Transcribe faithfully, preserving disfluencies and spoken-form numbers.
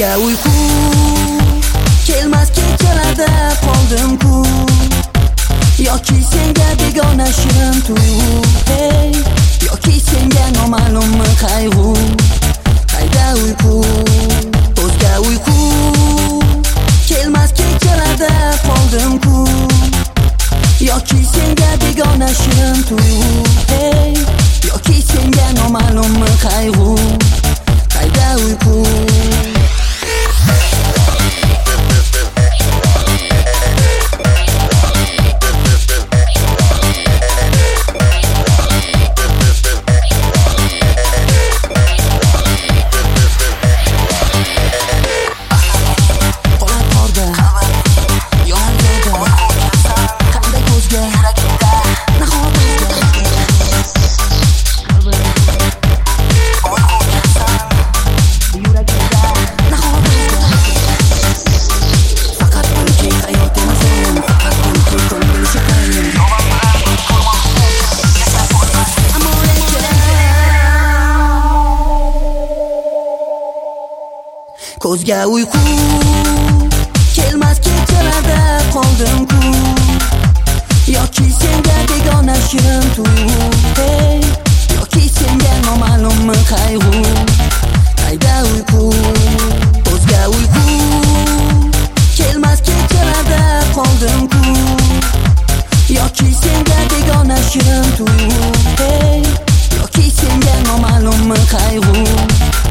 ko'zga uyqu kelmas kechalarda qoldim-ku, yoki senga begona shirin tuyg'u, hey, yoki senga noma'lummi qayg'u. Qayda uyqu, ko'zga uyqu kelmas kechalarda qoldim-ku, yoki senga begona shirin tuyg'u, hey, yoki senga noma'lummi qayg'u. Qayda uyqu. Ko'zga uyqu kelmas kechalarda qoldim-ku, yoki senga begona shirin tuyg'u, hey, yoki senga noma'lummi qayg'u. Qayda uyqu, ko'zga uyqu kelmas kechalarda qoldim-ku, yoki senga begona shirin tuyg'u, hey, yoki senga noma'lummi qayg'u.